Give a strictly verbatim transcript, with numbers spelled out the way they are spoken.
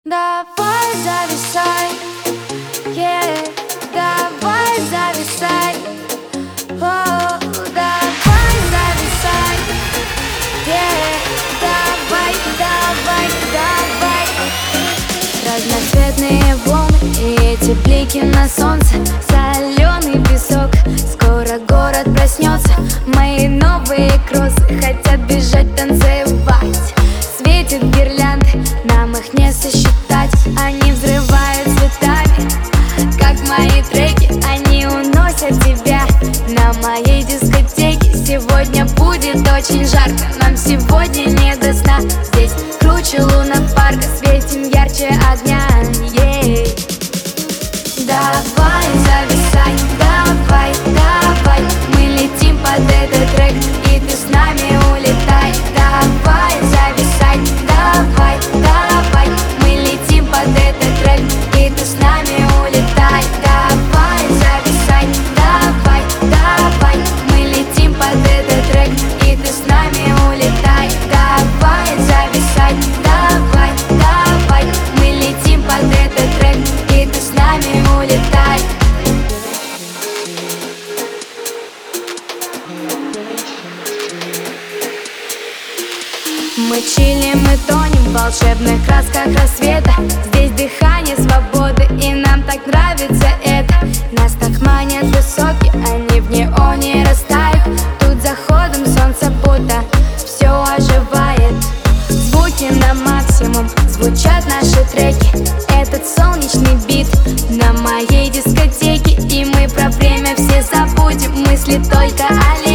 Давай зависай, yeah, давай зависай, о, давай зависай, yeah, давай, давай, давай. Разноцветные волны и эти блики на солнце, соленый песок, скоро город проснется. Мои новые кроссы хотят бежать, танцевать. Светит гирлянды, нам их не сосчитать. Они взрывают цветами, как мои треки. Они уносят тебя на моей дискотеке. Сегодня будет очень жарко, нам сегодня не до сна. Здесь круче луна парка, светим ярче огня, yeah. Давай зависай, давай, давай, мы летим под этот трек, и ты с нами улетай. Давай зависай, давай, давай, мы летим под этот трек, и ты с нами улетай. Давай зависай, давай, давай, мы летим под этот трек, и ты с нами улетай. Давай зависай, давай, давай, мы летим под этот трек, и ты с нами улетай. Мы чилим и тонем в волшебных красках рассвета. Здесь дыхание свободы, и нам так нравится это. Нас так манят высокие, они в неоне растают. Тут заходом солнца будто все оживает. Звуки на максимум, звучат наши треки. Этот солнечный бит на моей дискотеке, и мы про время все забудем. Мысли только о